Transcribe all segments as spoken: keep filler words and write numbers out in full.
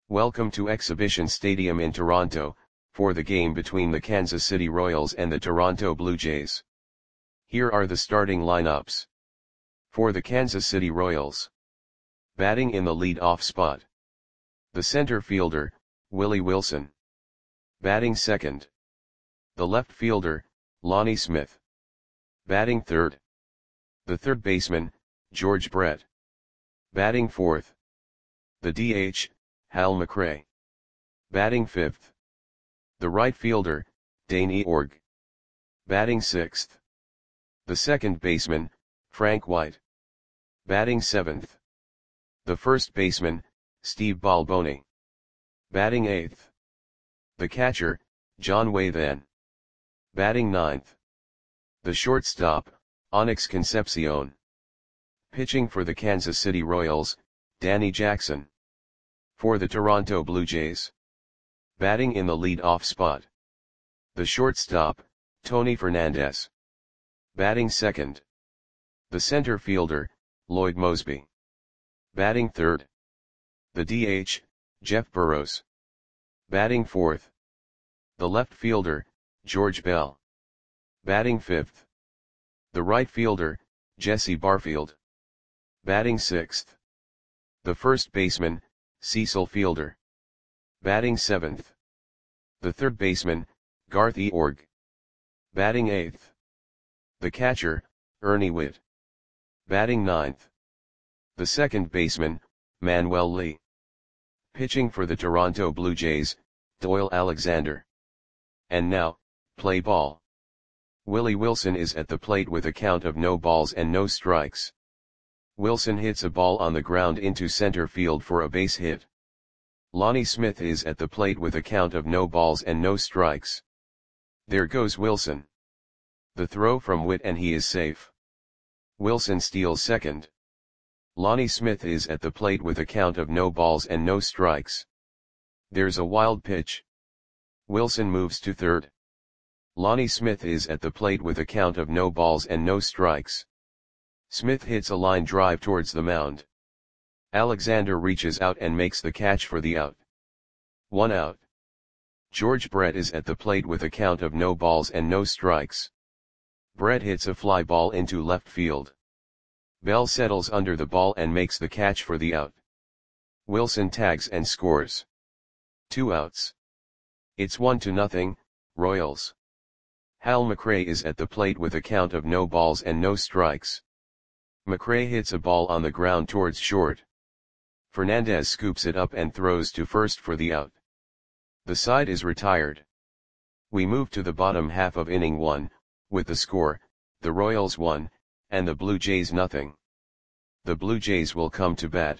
Welcome to Exhibition Stadium in Toronto, for the game between the Kansas City Royals and the Toronto Blue Jays. Here are the starting lineups. For the Kansas City Royals. Batting in the lead-off spot. The center fielder, Willie Wilson. Batting second. The left fielder, Lonnie Smith. Batting third. The third baseman, George Brett. Batting fourth. The D H, Hal McRae. Batting fifth. The right fielder, Dane Eorg. Batting sixth. The second baseman, Frank White. Batting seventh. The first baseman, Steve Balboni. Batting eighth. The catcher, John Wathan. Batting ninth. The shortstop, Onyx Concepcion. Pitching for the Kansas City Royals, Danny Jackson. For the Toronto Blue Jays. Batting in the lead-off spot. The shortstop, Tony Fernandez. Batting second. The center fielder, Lloyd Moseby. Batting third. The D H, Jeff Burroughs. Batting fourth. The left fielder, George Bell. Batting fifth. The right fielder, Jesse Barfield. Batting sixth. The first baseman, Cecil Fielder. Batting seventh. The third baseman, Garth Eorg. Batting eighth. The catcher, Ernie Whitt. Batting ninth. The second baseman, Manuel Lee. Pitching for the Toronto Blue Jays, Doyle Alexander. And now, play ball. Willie Wilson is at the plate with a count of no balls and no strikes. Wilson hits a ball on the ground into center field for a base hit. Lonnie Smith is at the plate with a count of no balls and no strikes. There goes Wilson. The throw from Whitt and he is safe. Wilson steals second. Lonnie Smith is at the plate with a count of no balls and no strikes. There's a wild pitch. Wilson moves to third. Lonnie Smith is at the plate with a count of no balls and no strikes. Smith hits a line drive towards the mound. Alexander reaches out and makes the catch for the out. One out. George Brett is at the plate with a count of no balls and no strikes. Brett hits a fly ball into left field. Bell settles under the ball and makes the catch for the out. Wilson tags and scores. Two outs. It's one to nothing, Royals. Hal McRae is at the plate with a count of no balls and no strikes. McRae hits a ball on the ground towards short. Fernandez scoops it up and throws to first for the out. The side is retired. We move to the bottom half of inning one, with the score, the Royals one, and the Blue Jays nothing. The Blue Jays will come to bat.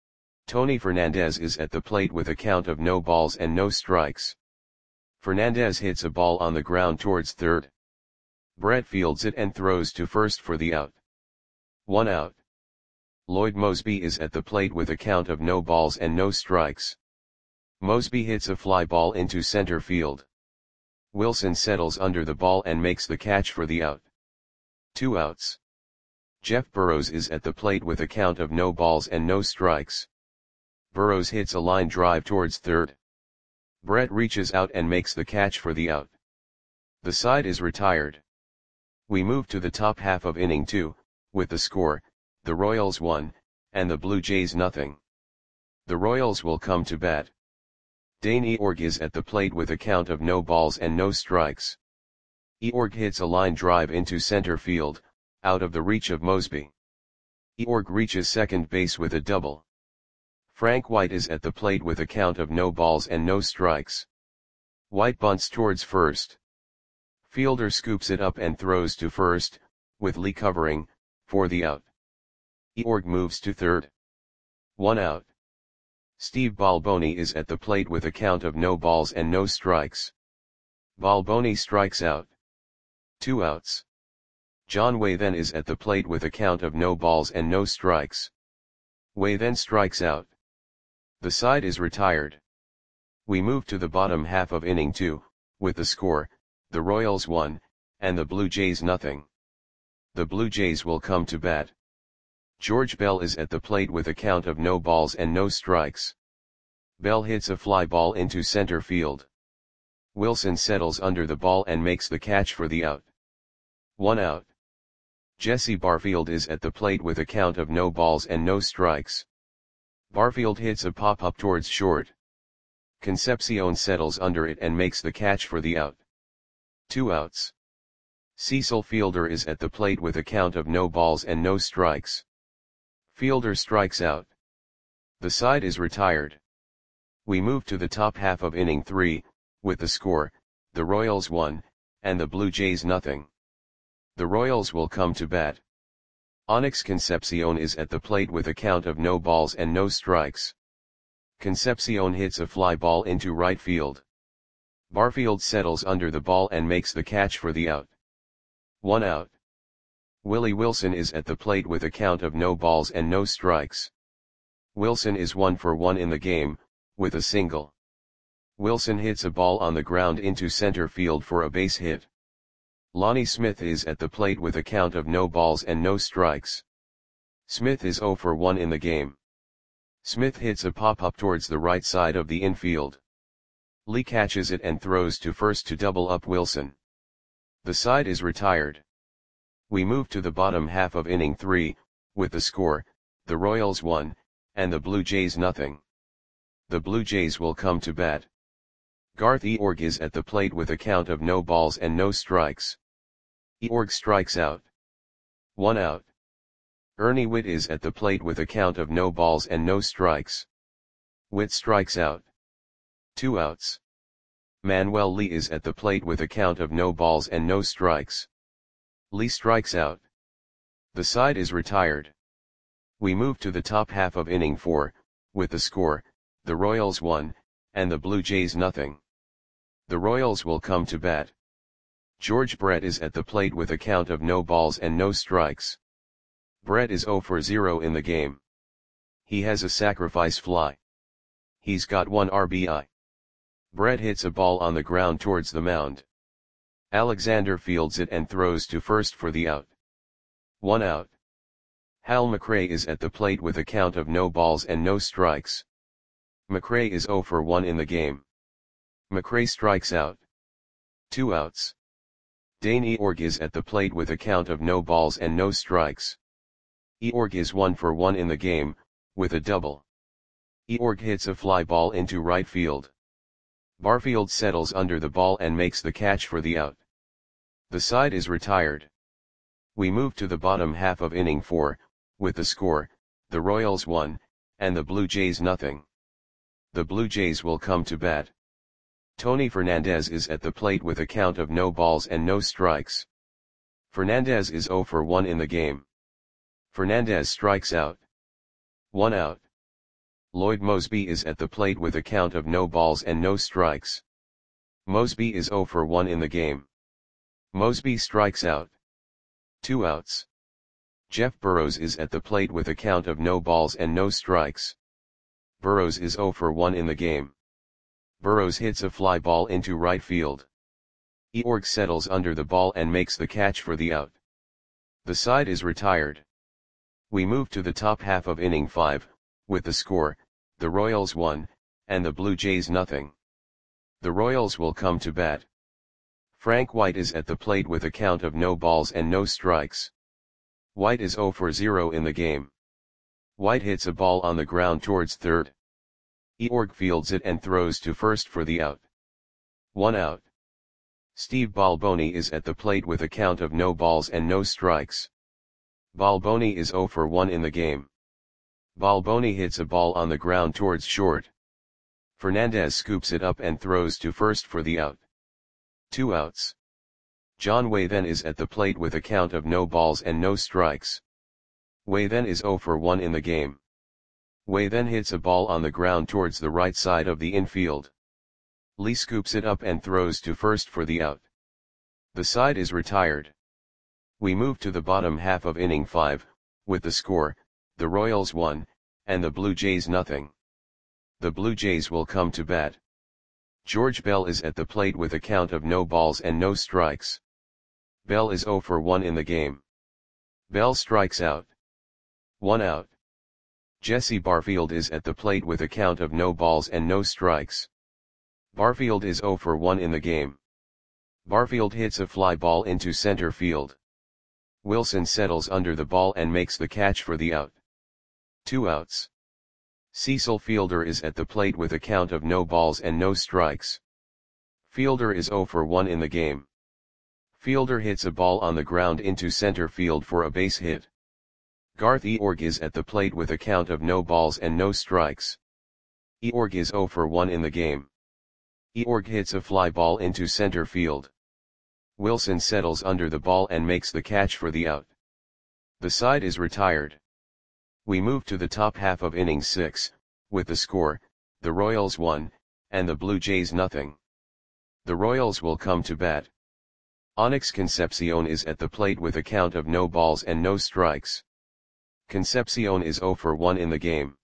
Tony Fernandez is at the plate with a count of no balls and no strikes. Fernandez hits a ball on the ground towards third. Brett fields it and throws to first for the out. One out. Lloyd Moseby is at the plate with a count of no balls and no strikes. Moseby hits a fly ball into center field. Wilson settles under the ball and makes the catch for the out. Two outs. Jeff Burroughs is at the plate with a count of no balls and no strikes. Burroughs hits a line drive towards third. Brett reaches out and makes the catch for the out. The side is retired. We move to the top half of inning two, with the score, the Royals one, and the Blue Jays nothing. The Royals will come to bat. Dane Eorg is at the plate with a count of no balls and no strikes. Eorg hits a line drive into center field, out of the reach of Moseby. Eorg reaches second base with a double. Frank White is at the plate with a count of no balls and no strikes. White bunts towards first. Fielder scoops it up and throws to first, with Lee covering, for the out. Eorg moves to third. One out. Steve Balboni is at the plate with a count of no balls and no strikes. Balboni strikes out. Two outs. John Wathan is at the plate with a count of no balls and no strikes. Wathan strikes out. The side is retired. We move to the bottom half of inning two, with the score, the Royals one, and the Blue Jays nothing. The Blue Jays will come to bat. George Bell is at the plate with a count of no balls and no strikes. Bell hits a fly ball into center field. Wilson settles under the ball and makes the catch for the out. One out. Jesse Barfield is at the plate with a count of no balls and no strikes. Barfield hits a pop-up towards short. Concepcion settles under it and makes the catch for the out. Two outs. Cecil Fielder is at the plate with a count of no balls and no strikes. Fielder strikes out. The side is retired. We move to the top half of inning three, with the score, the Royals one, and the Blue Jays nothing. The Royals will come to bat. Onyx Concepcion is at the plate with a count of no balls and no strikes. Concepcion hits a fly ball into right field. Barfield settles under the ball and makes the catch for the out. One out. Willie Wilson is at the plate with a count of no balls and no strikes. Wilson is one for one in the game, with a single. Wilson hits a ball on the ground into center field for a base hit. Lonnie Smith is at the plate with a count of no balls and no strikes. Smith is zero for one in the game. Smith hits a pop-up towards the right side of the infield. Lee catches it and throws to first to double up Wilson. The side is retired. We move to the bottom half of inning three, with the score, the Royals one, and the Blue Jays nothing. The Blue Jays will come to bat. Garth Eorg is at the plate with a count of no balls and no strikes. Eorg strikes out. One out. Ernie Witt is at the plate with a count of no balls and no strikes. Witt strikes out. Two outs. Manuel Lee is at the plate with a count of no balls and no strikes. Lee strikes out. The side is retired. We move to the top half of inning four, with the score, the Royals one, and the Blue Jays nothing. The Royals will come to bat. George Brett is at the plate with a count of no balls and no strikes. Brett is zero for zero in the game. He has a sacrifice fly. He's got one R B I. Brett hits a ball on the ground towards the mound. Alexander fields it and throws to first for the out. One out. Hal McRae is at the plate with a count of no balls and no strikes. McRae is zero for one in the game. McRae strikes out. Two outs. Dane Eorg is at the plate with a count of no balls and no strikes. Eorg is one for one in the game, with a double. Eorg hits a fly ball into right field. Barfield settles under the ball and makes the catch for the out. The side is retired. We move to the bottom half of inning four, with the score, the Royals one, and the Blue Jays nothing. The Blue Jays will come to bat. Tony Fernandez is at the plate with a count of no balls and no strikes. Fernandez is zero for one in the game. Fernandez strikes out. One out. Lloyd Mosby is at the plate with a count of no balls and no strikes. Mosby is zero for one in the game. Mosby strikes out. Two outs. Jeff Burrows is at the plate with a count of no balls and no strikes. Burrows is zero for one in the game. Burrows hits a fly ball into right field. Eorg settles under the ball and makes the catch for the out. The side is retired. We move to the top half of inning five, with the score, the Royals one, and the Blue Jays nothing. The Royals will come to bat. Frank White is at the plate with a count of no balls and no strikes. White is zero for zero in the game. White hits a ball on the ground towards third. Eorg fields it and throws to first for the out. One out. Steve Balboni is at the plate with a count of no balls and no strikes. Balboni is zero for one in the game. Balboni hits a ball on the ground towards short. Fernandez scoops it up and throws to first for the out. Two outs. John Wathen is at the plate with a count of no balls and no strikes. Wathen is zero for one in the game. Wathen hits a ball on the ground towards the right side of the infield. Lee scoops it up and throws to first for the out. The side is retired. We move to the bottom half of inning five, with the score, the Royals one, and the Blue Jays nothing. The Blue Jays will come to bat. George Bell is at the plate with a count of no balls and no strikes. Bell is zero for one in the game. Bell strikes out. One out. Jesse Barfield is at the plate with a count of no balls and no strikes. Barfield is zero for one in the game. Barfield hits a fly ball into center field. Wilson settles under the ball and makes the catch for the out. Two outs. Cecil Fielder is at the plate with a count of no balls and no strikes. Fielder is zero for one in the game. Fielder hits a ball on the ground into center field for a base hit. Garth Eorg is at the plate with a count of no balls and no strikes. Eorg is zero for one in the game. Eorg hits a fly ball into center field. Wilson settles under the ball and makes the catch for the out. The side is retired. We move to the top half of inning six, with the score, the Royals one, and the Blue Jays nothing. The Royals will come to bat. Onyx Concepcion is at the plate with a count of no balls and no strikes. Concepcion is zero for one in the game.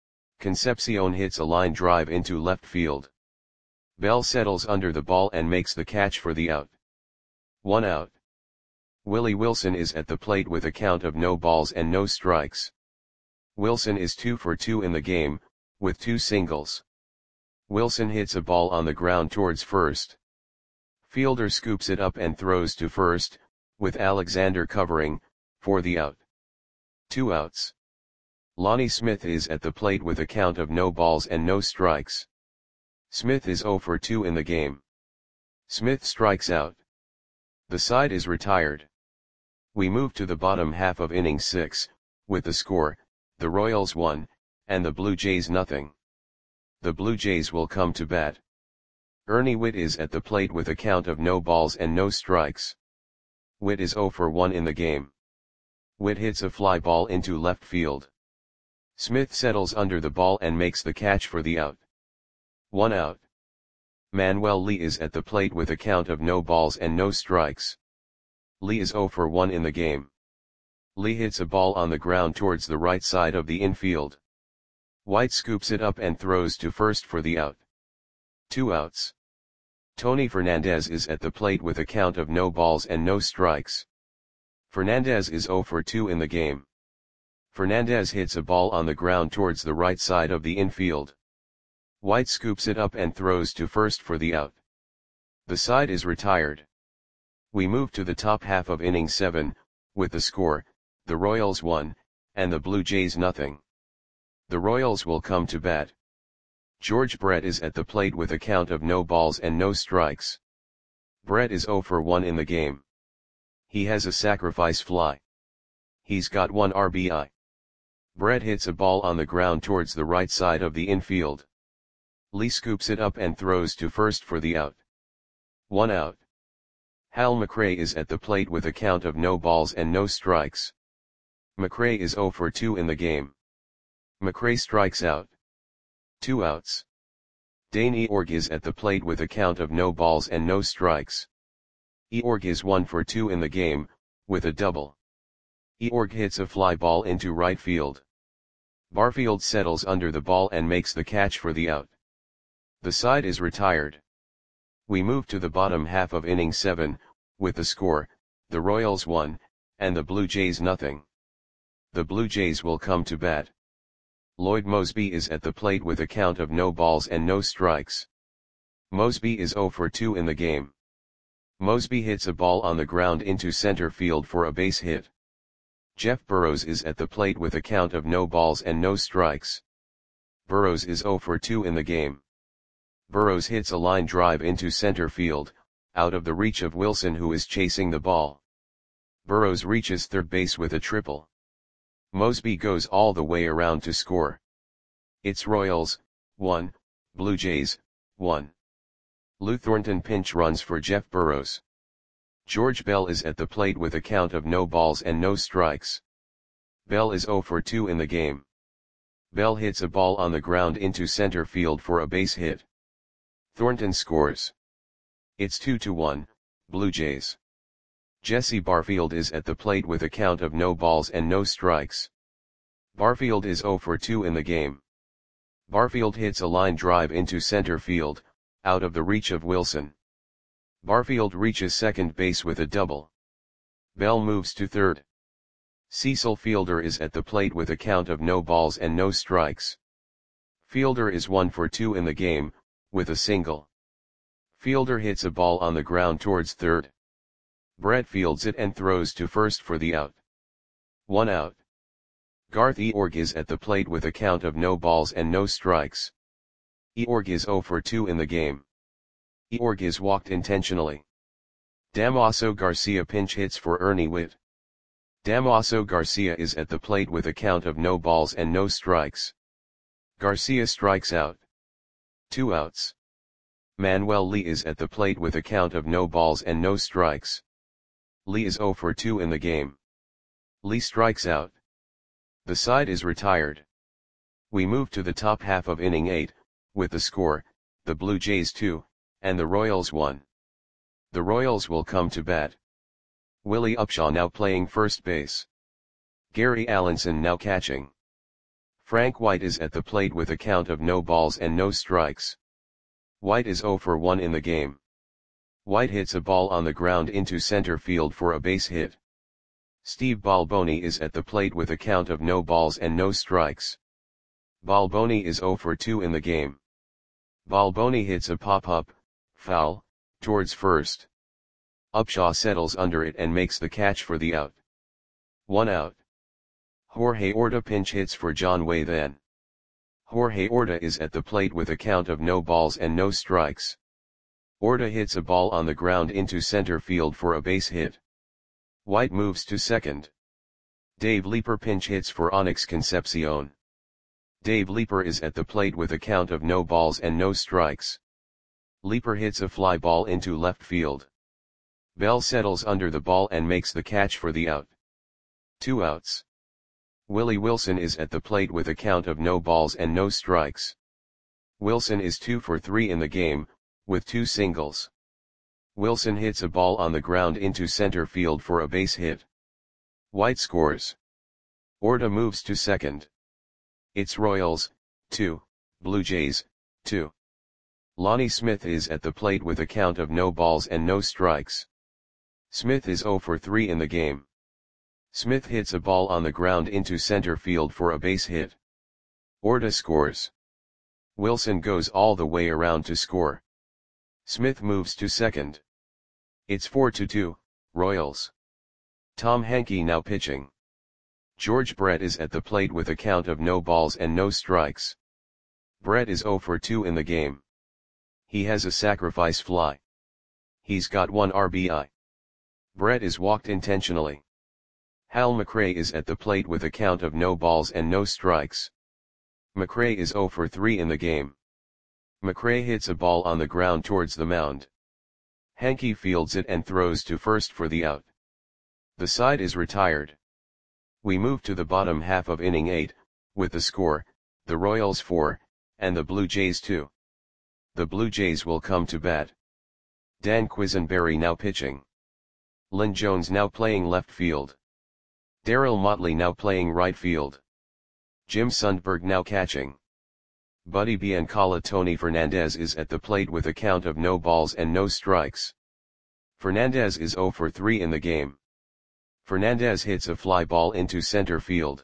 Concepcion hits a line drive into left field. Bell settles under the ball and makes the catch for the out. One out. Willie Wilson is at the plate with a count of no balls and no strikes. Wilson is two for two in the game, with two singles. Wilson hits a ball on the ground towards first. Fielder scoops it up and throws to first, with Alexander covering, for the out. Two outs. Lonnie Smith is at the plate with a count of no balls and no strikes. Smith is zero for two in the game. Smith strikes out. The side is retired. We move to the bottom half of inning six, with the score, the Royals one, and the Blue Jays nothing. The Blue Jays will come to bat. Ernie Whitt is at the plate with a count of no balls and no strikes. Whitt is zero for one in the game. Whitt hits a fly ball into left field. Smith settles under the ball and makes the catch for the out. One out. Manuel Lee is at the plate with a count of no balls and no strikes. Lee is zero for one in the game. Lee hits a ball on the ground towards the right side of the infield. White scoops it up and throws to first for the out. Two outs. Tony Fernandez is at the plate with a count of no balls and no strikes. Fernandez is zero for two in the game. Fernandez hits a ball on the ground towards the right side of the infield. White scoops it up and throws to first for the out. The side is retired. We move to the top half of inning seven, with the score, the Royals one, and the Blue Jays nothing. The Royals will come to bat. George Brett is at the plate with a count of no balls and no strikes. Brett is zero for one in the game. He has a sacrifice fly. He's got one R B I. Brett hits a ball on the ground towards the right side of the infield. Lee scoops it up and throws to first for the out. One out. Hal McRae is at the plate with a count of no balls and no strikes. McRae is zero for two in the game. McRae strikes out. Two outs. Dane Eorg is at the plate with a count of no balls and no strikes. Eorg is one for two in the game, with a double. Eorg hits a fly ball into right field. Barfield settles under the ball and makes the catch for the out. The side is retired. We move to the bottom half of inning seven, with the score, the Royals one, and the Blue Jays nothing. The Blue Jays will come to bat. Lloyd Moseby is at the plate with a count of no balls and no strikes. Moseby is zero for two in the game. Moseby hits a ball on the ground into center field for a base hit. Jeff Burrows is at the plate with a count of no balls and no strikes. Burrows is zero for two in the game. Burrows hits a line drive into center field, out of the reach of Wilson who is chasing the ball. Burrows reaches third base with a triple. Moseby goes all the way around to score. It's Royals, one, Blue Jays, one. Lou Thornton pinch runs for Jeff Burrows. George Bell is at the plate with a count of no balls and no strikes. Bell is zero for two in the game. Bell hits a ball on the ground into center field for a base hit. Thornton scores. It's two to one, Blue Jays. Jesse Barfield is at the plate with a count of no balls and no strikes. Barfield is zero for two in the game. Barfield hits a line drive into center field, out of the reach of Wilson. Barfield reaches second base with a double. Bell moves to third. Cecil Fielder is at the plate with a count of no balls and no strikes. Fielder is one for two in the game, with a single. Fielder hits a ball on the ground towards third. Brett fields it and throws to first for the out. One out. Garth Eorg is at the plate with a count of no balls and no strikes. Eorg is zero for two in the game. Eorg is walked intentionally. Damaso Garcia pinch hits for Ernie Whitt. Damaso Garcia is at the plate with a count of no balls and no strikes. Garcia strikes out. Two outs. Manuel Lee is at the plate with a count of no balls and no strikes. Lee is zero for two in the game. Lee strikes out. The side is retired. We move to the top half of inning eight, with the score, the Blue Jays two, and the Royals one. The Royals will come to bat. Willie Upshaw now playing first base. Gary Allenson now catching. Frank White is at the plate with a count of no balls and no strikes. White is zero for one in the game. White hits a ball on the ground into center field for a base hit. Steve Balboni is at the plate with a count of no balls and no strikes. Balboni is zero for two in the game. Balboni hits a pop-up, foul, towards first. Upshaw settles under it and makes the catch for the out. One out. Jorge Orta pinch hits for John Way then. Jorge Orta is at the plate with a count of no balls and no strikes. Orta hits a ball on the ground into center field for a base hit. White moves to second. Dave Leeper pinch hits for Onyx Concepcion. Dave Leeper is at the plate with a count of no balls and no strikes. Leeper hits a fly ball into left field. Bell settles under the ball and makes the catch for the out. Two outs. Willie Wilson is at the plate with a count of no balls and no strikes. Wilson is two for three in the game, with two singles. Wilson hits a ball on the ground into center field for a base hit. White scores. Orta moves to second. It's Royals, two, Blue Jays, two. Lonnie Smith is at the plate with a count of no balls and no strikes. Smith is zero for three in the game. Smith hits a ball on the ground into center field for a base hit. Orta scores. Wilson goes all the way around to score. Smith moves to second. It's four to two, Royals. Tom Henke now pitching. George Brett is at the plate with a count of no balls and no strikes. Brett is zero for two in the game. He has a sacrifice fly. He's got one R B I. Brett is walked intentionally. Hal McRae is at the plate with a count of no balls and no strikes. McRae is zero for three in the game. McRae hits a ball on the ground towards the mound. Henke fields it and throws to first for the out. The side is retired. We move to the bottom half of inning eight, with the score, the Royals four, and the Blue Jays two. The Blue Jays will come to bat. Dan Quisenberry now pitching. Lynn Jones now playing left field. Darryl Motley now playing right field. Jim Sundberg now catching. Buddy Biancala Tony Fernandez is at the plate with a count of no balls and no strikes. Fernandez is zero for three in the game. Fernandez hits a fly ball into center field.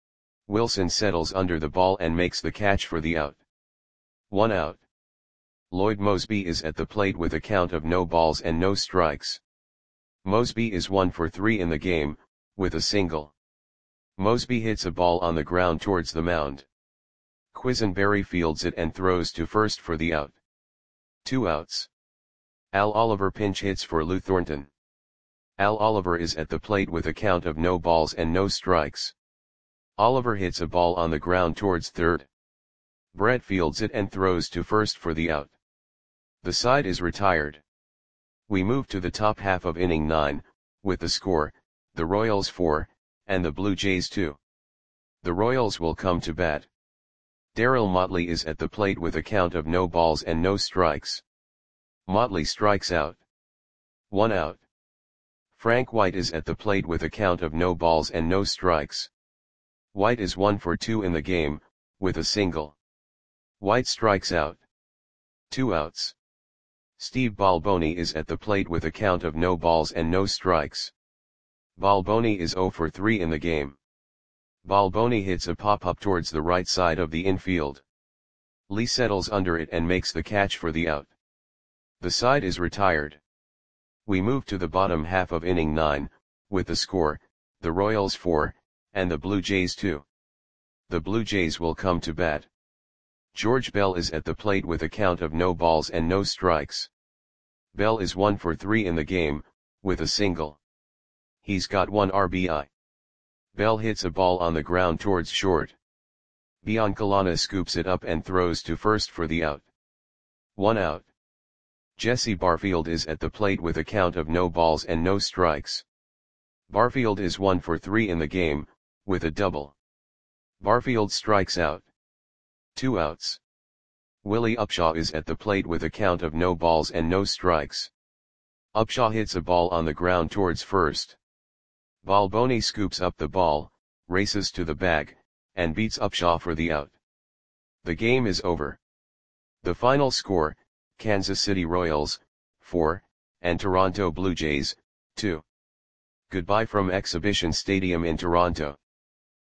Wilson settles under the ball and makes the catch for the out. One out. Lloyd Mosby is at the plate with a count of no balls and no strikes. Mosby is one for three in the game, with a single. Mosby hits a ball on the ground towards the mound. Quisenberry fields it and throws to first for the out. Two outs. Al Oliver pinch hits for Lou Thornton. Al Oliver is at the plate with a count of no balls and no strikes. Oliver hits a ball on the ground towards third. Brett fields it and throws to first for the out. The side is retired. We move to the top half of inning nine, with the score, the Royals four, and the Blue Jays two. The Royals will come to bat. Darryl Motley is at the plate with a count of no balls and no strikes. Motley strikes out. One out. Frank White is at the plate with a count of no balls and no strikes. White is one for two in the game, with a single. White strikes out. Two outs. Steve Balboni is at the plate with a count of no balls and no strikes. Balboni is zero for three in the game. Balboni hits a pop-up towards the right side of the infield. Lee settles under it and makes the catch for the out. The side is retired. We move to the bottom half of inning nine, with the score, the Royals four, and the Blue Jays two. The Blue Jays will come to bat. George Bell is at the plate with a count of no balls and no strikes. Bell is one for three in the game, with a single. He's got one R B I. Bell hits a ball on the ground towards short. Biancalana scoops it up and throws to first for the out. One out. Jesse Barfield is at the plate with a count of no balls and no strikes. Barfield is one for three in the game, with a double. Barfield strikes out. Two outs. Willie Upshaw is at the plate with a count of no balls and no strikes. Upshaw hits a ball on the ground towards first. Balboni scoops up the ball, races to the bag, and beats Upshaw for the out. The game is over. The final score, Kansas City Royals, four, and Toronto Blue Jays, two. Goodbye from Exhibition Stadium in Toronto.